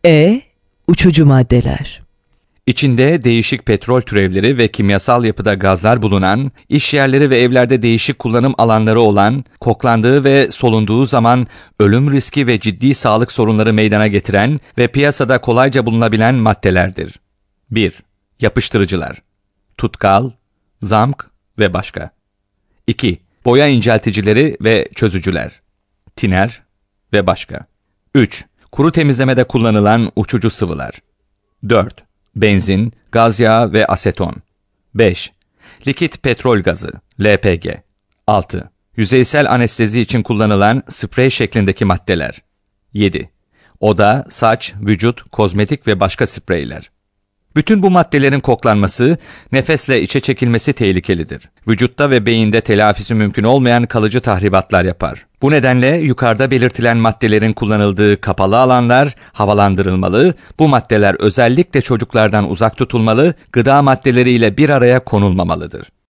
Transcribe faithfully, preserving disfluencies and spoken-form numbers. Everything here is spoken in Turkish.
E. Uçucu maddeler. İçinde değişik petrol türevleri ve kimyasal yapıda gazlar bulunan, iş yerleri ve evlerde değişik kullanım alanları olan, koklandığı ve solunduğu zaman ölüm riski ve ciddi sağlık sorunları meydana getiren ve piyasada kolayca bulunabilen maddelerdir. bir. Yapıştırıcılar. Tutkal, zamk ve başka. iki. Boya incelticileri ve çözücüler. Tiner ve başka. üç. Kuru temizlemede kullanılan uçucu sıvılar. dört. Benzin, gaz yağı ve aseton. beş. Likit petrol gazı, L P G. altı. Yüzeysel anestezi için kullanılan sprey şeklindeki maddeler. yedi. Oda, saç, vücut, kozmetik ve başka spreyler. Bütün bu maddelerin koklanması, nefesle içe çekilmesi tehlikelidir. Vücutta ve beyinde telafisi mümkün olmayan kalıcı tahribatlar yapar. Bu nedenle yukarıda belirtilen maddelerin kullanıldığı kapalı alanlar havalandırılmalı, bu maddeler özellikle çocuklardan uzak tutulmalı, gıda maddeleriyle bir araya konulmamalıdır.